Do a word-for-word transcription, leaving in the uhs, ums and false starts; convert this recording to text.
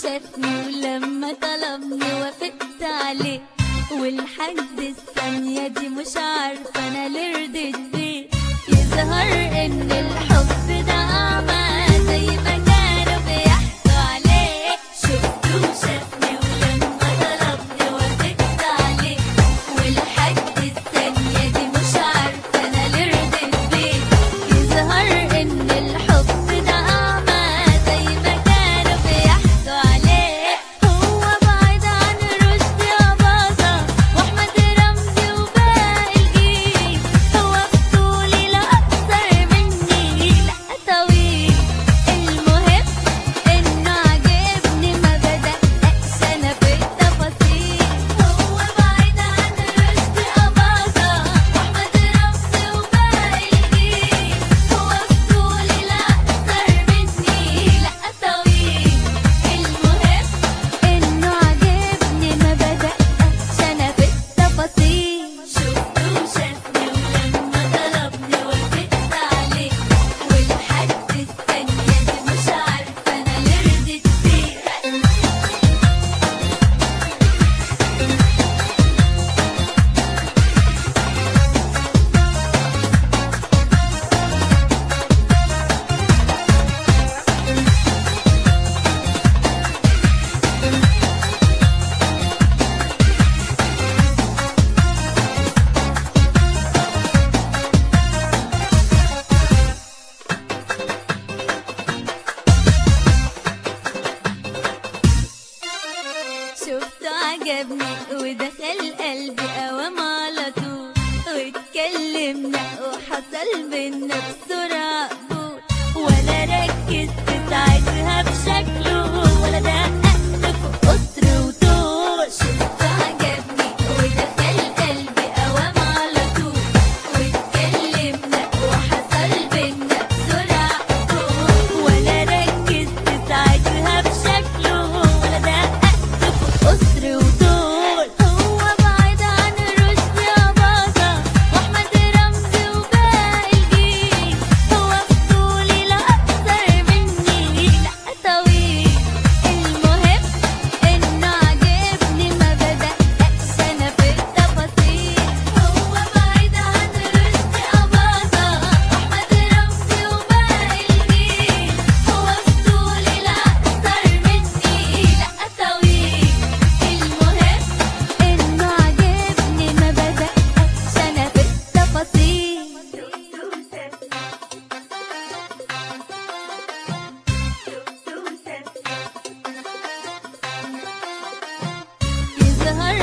وشافني ولما طلبني وافقت عليه، ولحد الثانية دي مش عارفة أنا ليه رضيت بيه. يظهر إن الحب ده أعمى زي ما كانوا بيحكوا عليه. شفته وشافني ولما طلبني وافقت عليه، ولحد الثانية دي مش عارفة أنا ليه رضيت بيه. يظهر إن الحب ده أعمى زي ما كانوا بيحكوا عليه. هو بعيد عن رشدي أباظة وأحمد رمزي وباقي الجيل. هو في طولي لا أكتر مني لا طويل. المهم إنه عاجبني ما بدققش أنا في التفاصيل. هو بعيد عن رشدي أباظة وأحمد رمزي وباقي الجيل. هو في طولي لا أكتر مني لا طويل. المهم إنه عاجبني ما بدققش أنا في التفاصيل. شفته وشافني ولما طلبني وافقت عليه، ولحد الثانية دي مش عارفة أنا ليه رضيت بيه. شفته عجبني ودخل قلبي قوام على طول، واتكلمنا وحصل بينا بسرعة قبول. ولا ركزت ساعتها بشكله ولا دققت في قصر وطول. شفته عجبني ودخل قلبي قوام على طول، واتكلمنا وحصل بينا بسرعة قبول. ولا ركزت ساعتها بشكله ولا دققت قصر وطول. هو بعيد عن رشدي أباظة وأحمد رمزي وباقي الجيل. هو في طولي لا أكتر مني لا طويل. المهم إنه عاجبني ما بدققش أنا في التفاصيل. هو بعيد عن رشدي أباظة وأحمد رمزي وباقي الجيل. هو في طولي لا أكتر مني لا طويل. المهم إنه عاجبني ما بدققش أنا في التفاصيل. يظهر